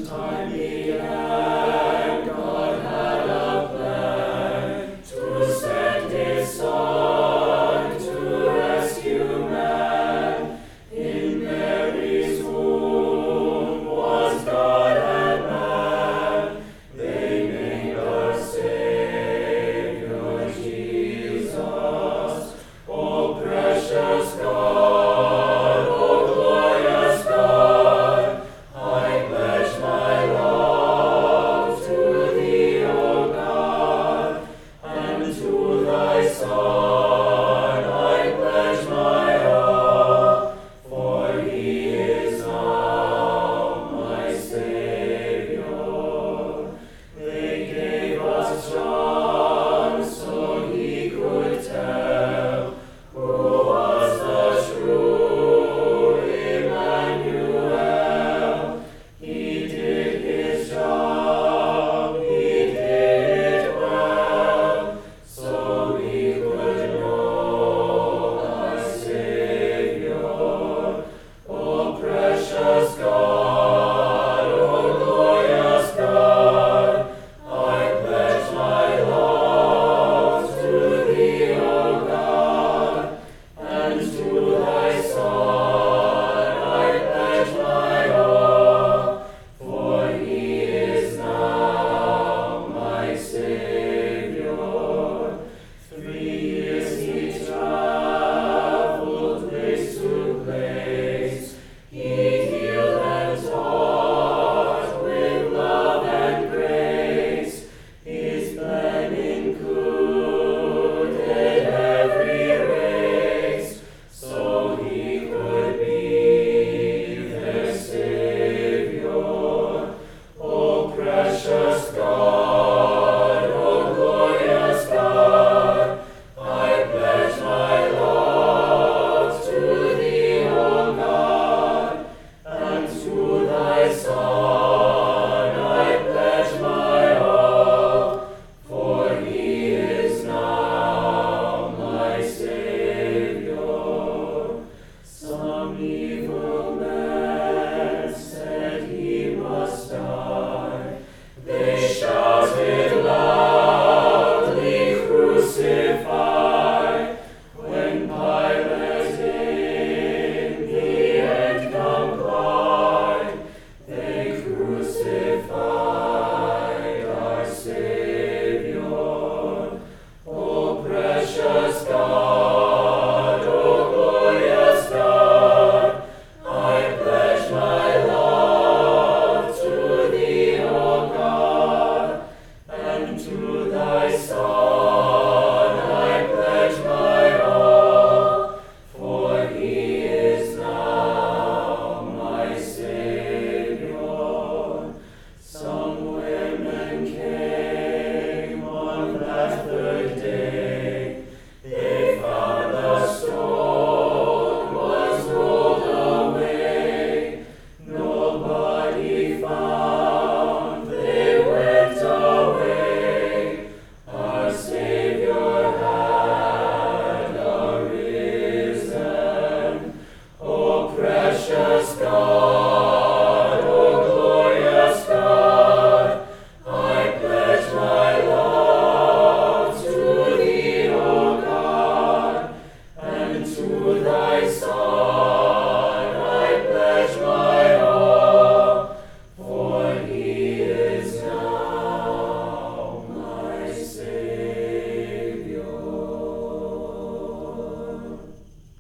time began, God had a plan to send His Son to rescue man. In Mary's womb was God and man. They named our Savior Jesus. Oh, precious God, oh, glorious God, I pledge my love to Thee, O God, and to Thy Son I pledge my all, for He is now my Savior. They gave us John so he could tell who was the true Emmanuel. He did his job, he did it well, so we could know our Savior. Oh, precious God, oh, glorious God, I pledge my love to Thee, O God, and to Thy Son I pledge my all, for He is now my Savior. 3 years He traveled place to place. He healed and taught with love and grace. His plan included every race, so He could be their Savior. Oh, precious God, oh, glorious God, I pledge my love to Thee, O God, and to Thy Son I pledge my all, for He is now my Savior. Some evil men said He must die. They shouted loudly, "Crucify!" When Pilate in the end complied, they crucified our Savior. Oh, precious God, oh, glorious God, I pledge my love to Thee, O God, and to Thy Son I pledge my all, for He is now my Savior. Some women came on that third day. They found the stone was rolled away. Nobody found, they went away. Our Savior had arisen. Oh, precious God.